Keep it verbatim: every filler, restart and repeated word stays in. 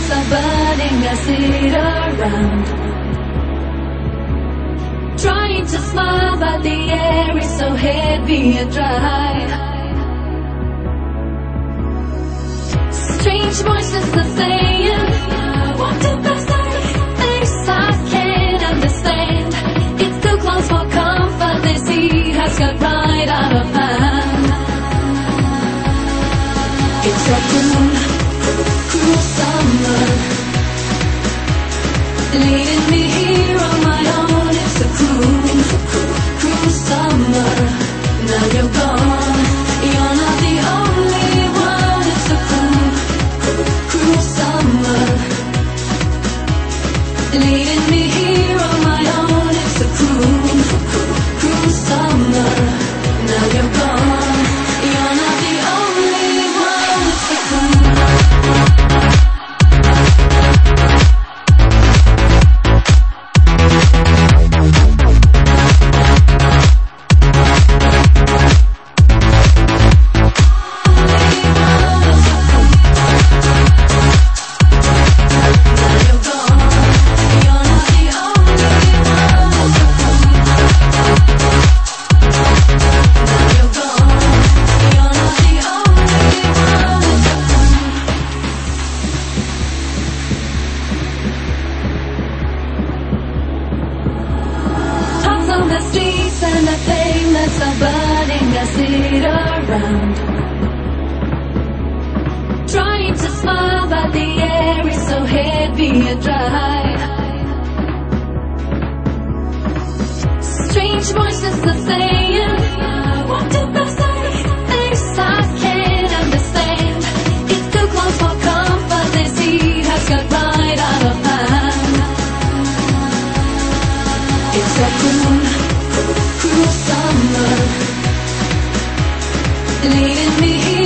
flames are burning, I sit around, trying to smile, but the air is so heavy and dry. Strange voices are saying, what do I say? Things I can't understand. It's too close for comfort, this heat has got right out of hand. It's a cruel, cruel summer, leading me here on my own. It's a cruel, cruel summer. Now you're gone, you're not the only one. It's a cruel, cruel summer, leading me here on my own. It's a cruel, cruel summer. Now you're gone, you're not the only one. It's a cruel. On the streets and the pavements are burning, I sit around, trying to smile, but the air is so heavy and dry. Strange voices are saying, what do I say? Things I can't understand. It's too close for comfort, this heat has got right out of hand. It's a cruel, cruel summer, leading me here.